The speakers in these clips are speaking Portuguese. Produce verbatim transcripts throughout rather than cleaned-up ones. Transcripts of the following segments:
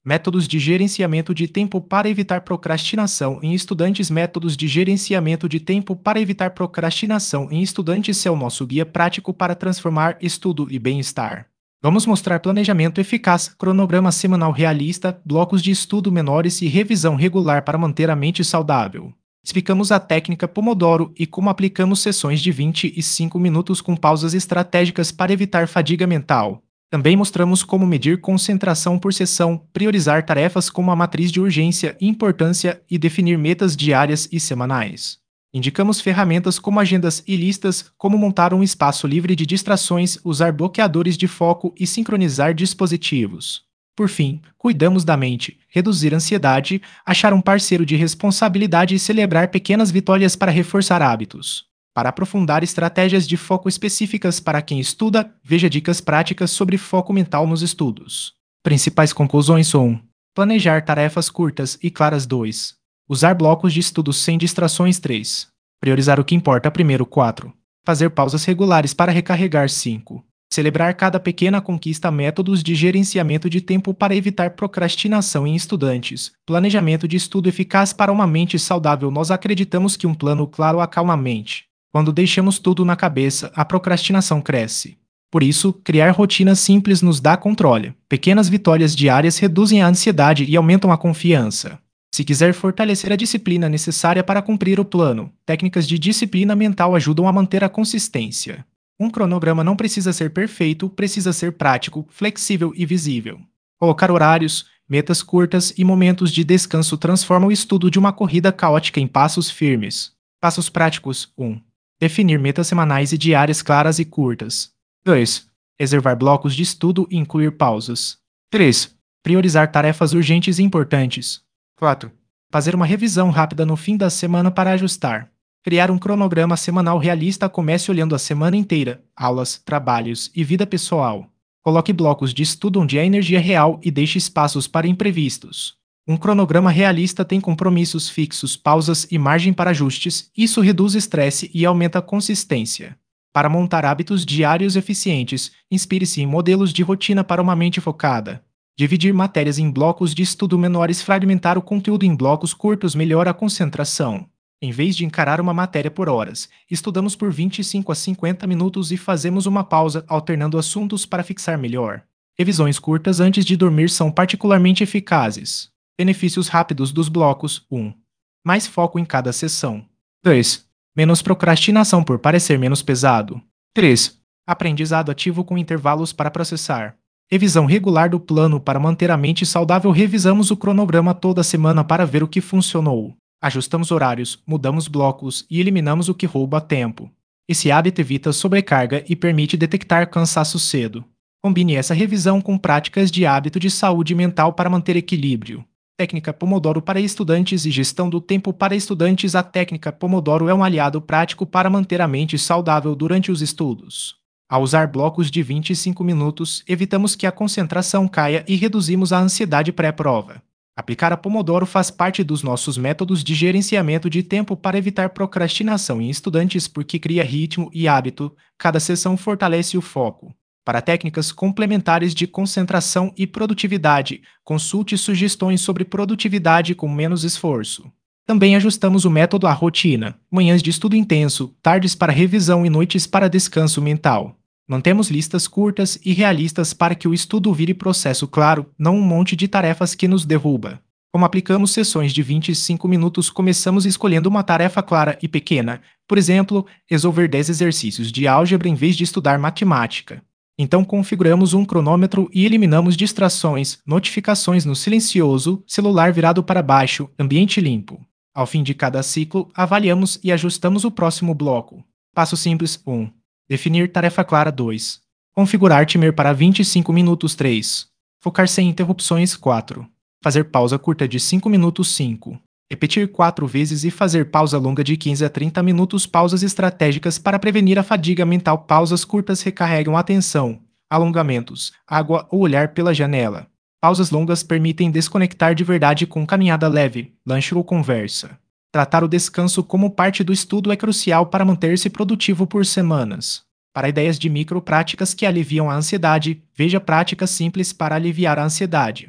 Métodos de gerenciamento de tempo para evitar procrastinação em estudantes. Métodos de gerenciamento de tempo para evitar procrastinação em estudantes é o nosso guia prático para transformar estudo e bem-estar. Vamos mostrar planejamento eficaz, cronograma semanal realista, blocos de estudo menores e revisão regular para manter a mente saudável. Explicamos a técnica Pomodoro e como aplicamos sessões de vinte e cinco minutos com pausas estratégicas para evitar fadiga mental. Também mostramos como medir concentração por sessão, priorizar tarefas como a matriz de urgência e importância e definir metas diárias e semanais. Indicamos ferramentas como agendas e listas, como montar um espaço livre de distrações, usar bloqueadores de foco e sincronizar dispositivos. Por fim, cuidamos da mente, reduzir a ansiedade, achar um parceiro de responsabilidade e celebrar pequenas vitórias para reforçar hábitos. Para aprofundar estratégias de foco específicas para quem estuda, veja dicas práticas sobre foco mental nos estudos. Principais conclusões: um. Planejar tarefas curtas e claras. dois. Usar blocos de estudos sem distrações. três. Priorizar o que importa primeiro. quatro. Fazer pausas regulares para recarregar. cinco. Celebrar cada pequena conquista. Métodos de gerenciamento de tempo para evitar procrastinação em estudantes. Planejamento de estudo eficaz para uma mente saudável. Nós acreditamos que um plano claro acalma a mente. Quando deixamos tudo na cabeça, a procrastinação cresce. Por isso, criar rotinas simples nos dá controle. Pequenas vitórias diárias reduzem a ansiedade e aumentam a confiança. Se quiser fortalecer a disciplina necessária para cumprir o plano, técnicas de disciplina mental ajudam a manter a consistência. Um cronograma não precisa ser perfeito, precisa ser prático, flexível e visível. Colocar horários, metas curtas e momentos de descanso transforma o estudo de uma corrida caótica em passos firmes. Passos práticos. um. Definir metas semanais e diárias claras e curtas. dois. Reservar blocos de estudo e incluir pausas. três. Priorizar tarefas urgentes e importantes. quatro. Fazer uma revisão rápida no fim da semana para ajustar. Criar um cronograma semanal realista. Comece olhando a semana inteira, aulas, trabalhos e vida pessoal. Coloque blocos de estudo onde há energia real e deixe espaços para imprevistos. Um cronograma realista tem compromissos fixos, pausas e margem para ajustes. Isso reduz estresse e aumenta a consistência. Para montar hábitos diários eficientes, inspire-se em modelos de rotina para uma mente focada. Dividir matérias em blocos de estudo menores. Fragmentar o conteúdo em blocos curtos melhora a concentração. Em vez de encarar uma matéria por horas, estudamos por vinte e cinco a cinquenta minutos e fazemos uma pausa, alternando assuntos para fixar melhor. Revisões curtas antes de dormir são particularmente eficazes. Benefícios rápidos dos blocos. um. Mais foco em cada sessão. dois. Menos procrastinação por parecer menos pesado. três. Aprendizado ativo com intervalos para processar. Revisão regular do plano para manter a mente saudável. Revisamos o cronograma toda semana para ver o que funcionou. Ajustamos horários, mudamos blocos e eliminamos o que rouba tempo. Esse hábito evita sobrecarga e permite detectar cansaço cedo. Combine essa revisão com práticas de hábito de saúde mental para manter equilíbrio. Técnica Pomodoro para estudantes e gestão do tempo para estudantes. A técnica Pomodoro é um aliado prático para manter a mente saudável durante os estudos. Ao usar blocos de vinte e cinco minutos, evitamos que a concentração caia e reduzimos a ansiedade pré-prova. Aplicar a Pomodoro faz parte dos nossos métodos de gerenciamento de tempo para evitar procrastinação em estudantes porque cria ritmo e hábito. Cada sessão fortalece o foco. Para técnicas complementares de concentração e produtividade, consulte sugestões sobre produtividade com menos esforço. Também ajustamos o método à rotina, manhãs de estudo intenso, tardes para revisão e noites para descanso mental. Mantemos listas curtas e realistas para que o estudo vire processo claro, não um monte de tarefas que nos derruba. Como aplicamos sessões de vinte e cinco minutos, começamos escolhendo uma tarefa clara e pequena, por exemplo, resolver dez exercícios de álgebra em vez de estudar matemática. Então configuramos um cronômetro e eliminamos distrações, notificações no silencioso, celular virado para baixo, ambiente limpo. Ao fim de cada ciclo, avaliamos e ajustamos o próximo bloco. Passo simples um. Definir tarefa clara dois. Configurar timer para vinte e cinco minutos três. Focar sem interrupções quatro. Fazer pausa curta de cinco minutos cinco. Repetir quatro vezes e fazer pausa longa de quinze a trinta minutos. Pausas estratégicas para prevenir a fadiga mental. Pausas curtas recarregam a atenção. Alongamentos, água ou olhar pela janela. Pausas longas permitem desconectar de verdade com caminhada leve, lanche ou conversa. Tratar o descanso como parte do estudo é crucial para manter-se produtivo por semanas. Para ideias de micro práticas que aliviam a ansiedade, veja práticas simples para aliviar a ansiedade.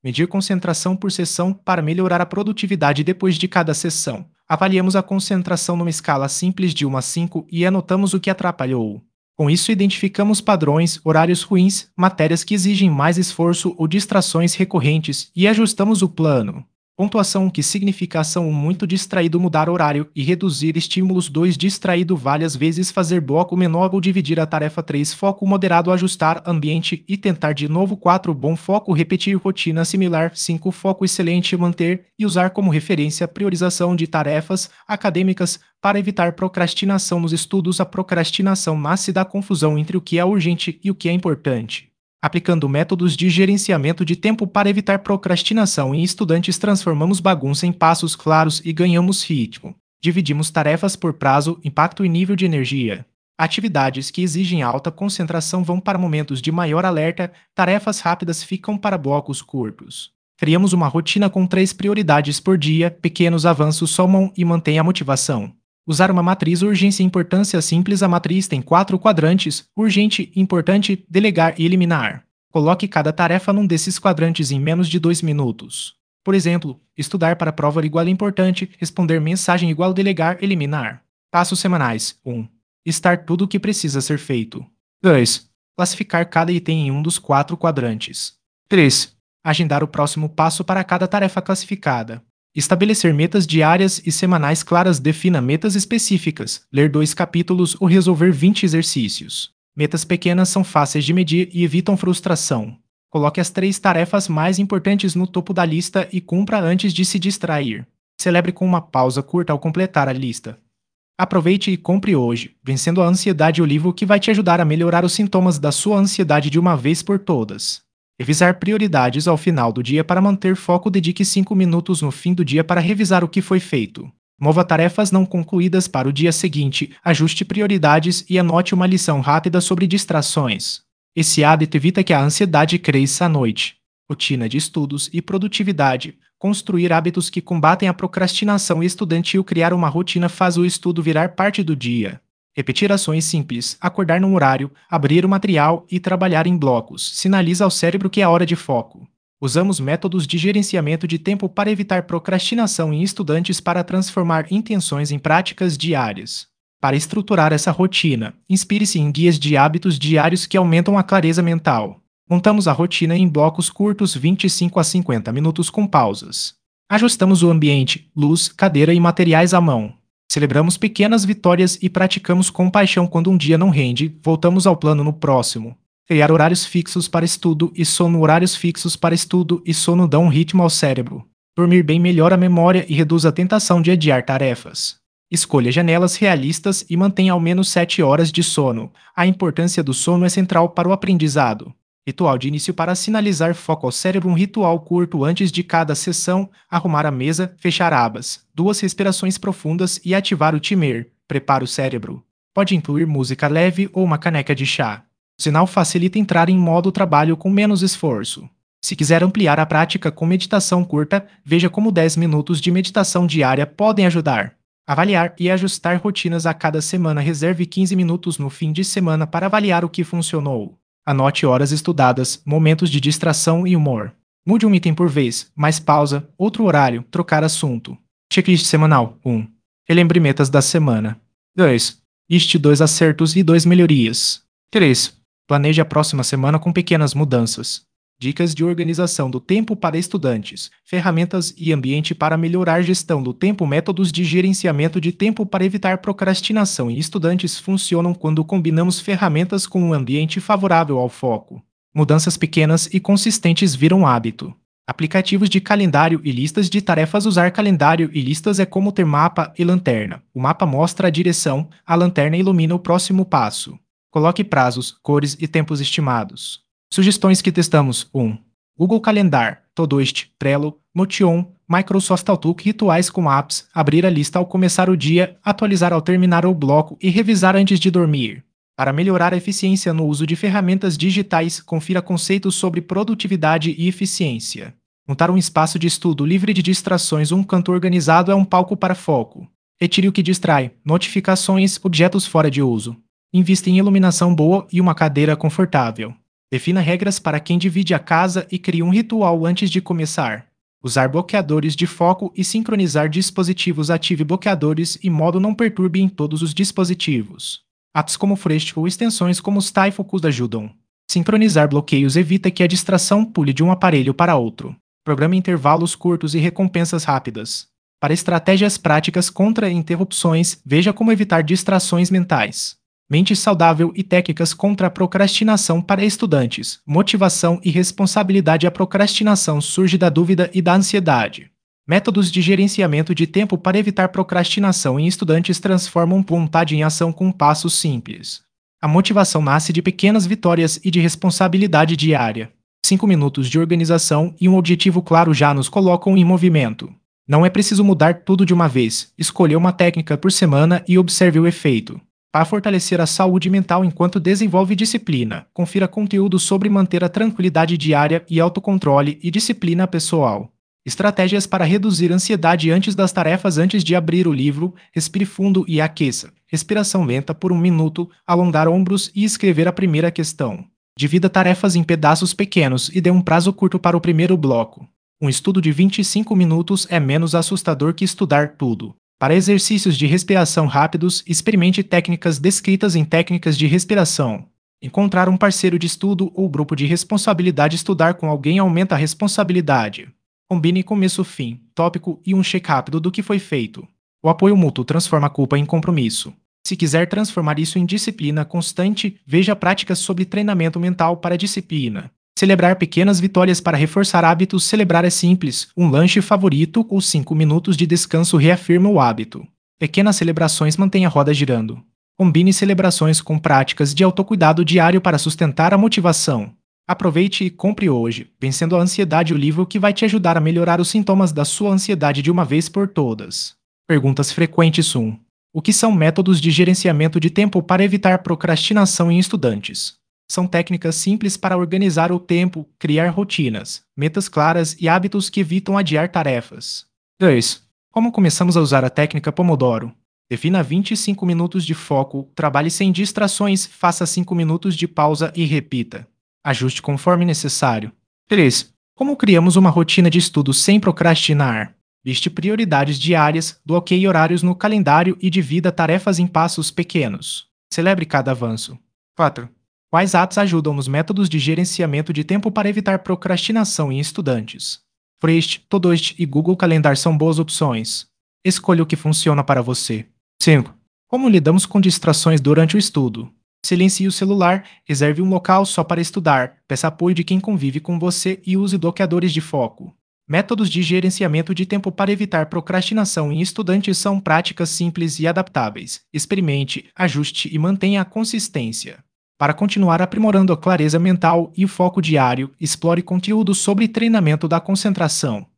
Medir concentração por sessão para melhorar a produtividade depois de cada sessão. Avaliamos a concentração numa escala simples de um a cinco e anotamos o que atrapalhou. Com isso, identificamos padrões, horários ruins, matérias que exigem mais esforço ou distrações recorrentes e ajustamos o plano. Pontuação um, que significa ação um, muito distraído, mudar horário e reduzir estímulos. Dois, distraído várias vezes, fazer bloco menor ou dividir a tarefa. Três, foco moderado, ajustar ambiente e tentar de novo. Quatro, bom foco, repetir rotina similar. Cinco, foco excelente, manter e usar como referência priorização de tarefas acadêmicas para evitar procrastinação nos estudos. A procrastinação nasce da confusão entre o que é urgente e o que é importante. Aplicando métodos de gerenciamento de tempo para evitar procrastinação em estudantes, transformamos bagunça em passos claros e ganhamos ritmo. Dividimos tarefas por prazo, impacto e nível de energia. Atividades que exigem alta concentração vão para momentos de maior alerta, tarefas rápidas ficam para blocos curtos. Criamos uma rotina com três prioridades por dia, pequenos avanços somam e mantêm a motivação. Usar uma matriz urgência e importância simples. A matriz tem quatro quadrantes: urgente, importante, delegar e eliminar. Coloque cada tarefa num desses quadrantes em menos de dois minutos. Por exemplo, estudar para a prova igual a importante, responder mensagem igual a delegar, eliminar. Passos semanais. um. Estar tudo o que precisa ser feito. dois. Classificar cada item em um dos quatro quadrantes. três. Agendar o próximo passo para cada tarefa classificada. Estabelecer metas diárias e semanais claras. Defina metas específicas, ler dois capítulos ou resolver vinte exercícios. Metas pequenas são fáceis de medir e evitam frustração. Coloque as três tarefas mais importantes no topo da lista e cumpra antes de se distrair. Celebre com uma pausa curta ao completar a lista. Aproveite e compre hoje, Vencendo a Ansiedade, o livro que vai te ajudar a melhorar os sintomas da sua ansiedade de uma vez por todas. Revisar prioridades ao final do dia para manter foco. Dedique cinco minutos no fim do dia para revisar o que foi feito. Mova tarefas não concluídas para o dia seguinte, ajuste prioridades e anote uma lição rápida sobre distrações. Esse hábito evita que a ansiedade cresça à noite. Rotina de estudos e produtividade. Construir hábitos que combatem a procrastinação estudantil. Criar uma rotina faz o estudo virar parte do dia. Repetir ações simples, acordar num horário, abrir o material e trabalhar em blocos, sinaliza ao cérebro que é hora de foco. Usamos métodos de gerenciamento de tempo para evitar procrastinação em estudantes para transformar intenções em práticas diárias. Para estruturar essa rotina, inspire-se em guias de hábitos diários que aumentam a clareza mental. Montamos a rotina em blocos curtos, vinte e cinco a cinquenta minutos com pausas. Ajustamos o ambiente, luz, cadeira e materiais à mão. Celebramos pequenas vitórias e praticamos compaixão quando um dia não rende, voltamos ao plano no próximo. Criar horários fixos para estudo e sono. Horários fixos para estudo e sono dão um ritmo ao cérebro. Dormir bem melhora a memória e reduz a tentação de adiar tarefas. Escolha janelas realistas e mantenha ao menos sete horas de sono. A importância do sono é central para o aprendizado. Ritual de início para sinalizar foco ao cérebro. Um ritual curto antes de cada sessão, arrumar a mesa, fechar abas, duas respirações profundas e ativar o timer. Prepara o cérebro. Pode incluir música leve ou uma caneca de chá. O sinal facilita entrar em modo trabalho com menos esforço. Se quiser ampliar a prática com meditação curta, veja como dez minutos de meditação diária podem ajudar. Avaliar e ajustar rotinas a cada semana. Reserve quinze minutos no fim de semana para avaliar o que funcionou. Anote horas estudadas, momentos de distração e humor. Mude um item por vez, mais pausa, outro horário, trocar assunto. Checklist semanal. um. Relembre metas da semana. dois. Liste dois acertos e dois melhorias. três. Planeje a próxima semana com pequenas mudanças. Dicas de organização do tempo para estudantes, ferramentas e ambiente para melhorar gestão do tempo. Métodos de gerenciamento de tempo para evitar procrastinação em estudantes funcionam quando combinamos ferramentas com um ambiente favorável ao foco. Mudanças pequenas e consistentes viram hábito. Aplicativos de calendário e listas de tarefas. Usar calendário e listas é como ter mapa e lanterna. O mapa mostra a direção, a lanterna ilumina o próximo passo. Coloque prazos, cores e tempos estimados. Sugestões que testamos. um. Google Calendar, Todoist, Trello, Notion, Microsoft Outlook. Rituais com apps, abrir a lista ao começar o dia, atualizar ao terminar o bloco e revisar antes de dormir. Para melhorar a eficiência no uso de ferramentas digitais, confira conceitos sobre produtividade e eficiência. Montar um espaço de estudo livre de distrações. Um canto organizado é um palco para foco. Retire o que distrai, notificações, objetos fora de uso. Invista em iluminação boa e uma cadeira confortável. Defina regras para quem divide a casa e crie um ritual antes de começar. Usar bloqueadores de foco e sincronizar dispositivos. Ative bloqueadores e modo não perturbe em todos os dispositivos. Apps como Frest ou extensões como os Tyfocus ajudam. Sincronizar bloqueios evita que a distração pule de um aparelho para outro. Programe intervalos curtos e recompensas rápidas. Para estratégias práticas contra interrupções, veja como evitar distrações mentais. Mente saudável e técnicas contra a procrastinação para estudantes. Motivação e responsabilidade. A procrastinação surge da dúvida e da ansiedade. Métodos de gerenciamento de tempo para evitar procrastinação em estudantes transformam vontade em ação com passos simples. A motivação nasce de pequenas vitórias e de responsabilidade diária. Cinco minutos de organização e um objetivo claro já nos colocam em movimento. Não é preciso mudar tudo de uma vez. Escolha uma técnica por semana e observe o efeito. Para fortalecer a saúde mental enquanto desenvolve disciplina, confira conteúdo sobre manter a tranquilidade diária e autocontrole e disciplina pessoal. Estratégias para reduzir a ansiedade antes das tarefas. Antes de abrir o livro, respire fundo e aqueça. Respiração lenta por um minuto, alongar ombros e escrever a primeira questão. Divida tarefas em pedaços pequenos e dê um prazo curto para o primeiro bloco. Um estudo de vinte e cinco minutos é menos assustador que estudar tudo. Para exercícios de respiração rápidos, experimente técnicas descritas em Técnicas de Respiração. Encontrar um parceiro de estudo ou grupo de responsabilidade. Estudar com alguém aumenta a responsabilidade. Combine começo-fim, tópico e um check rápido do que foi feito. O apoio mútuo transforma a culpa em compromisso. Se quiser transformar isso em disciplina constante, veja práticas sobre treinamento mental para a disciplina. Celebrar pequenas vitórias para reforçar hábitos. Celebrar é simples. Um lanche favorito ou cinco minutos de descanso reafirma o hábito. Pequenas celebrações mantêm a roda girando. Combine celebrações com práticas de autocuidado diário para sustentar a motivação. Aproveite e compre hoje, Vencendo a Ansiedade, o livro que vai te ajudar a melhorar os sintomas da sua ansiedade de uma vez por todas. Perguntas frequentes. um. O que são métodos de gerenciamento de tempo para evitar procrastinação em estudantes? São técnicas simples para organizar o tempo, criar rotinas, metas claras e hábitos que evitam adiar tarefas. dois. Como começamos a usar a técnica Pomodoro? Defina vinte e cinco minutos de foco, trabalhe sem distrações, faça cinco minutos de pausa e repita. Ajuste conforme necessário. três. Como criamos uma rotina de estudo sem procrastinar? Liste prioridades diárias, bloqueie horários no calendário e divida tarefas em passos pequenos. Celebre cada avanço. quatro. Quais apps ajudam nos métodos de gerenciamento de tempo para evitar procrastinação em estudantes? Frest, Todoist e Google Calendar são boas opções. Escolha o que funciona para você. cinco. Como lidamos com distrações durante o estudo? Silencie o celular, reserve um local só para estudar, peça apoio de quem convive com você e use bloqueadores de foco. Métodos de gerenciamento de tempo para evitar procrastinação em estudantes são práticas simples e adaptáveis. Experimente, ajuste e mantenha a consistência. Para continuar aprimorando a clareza mental e o foco diário, explore conteúdo sobre treinamento da concentração,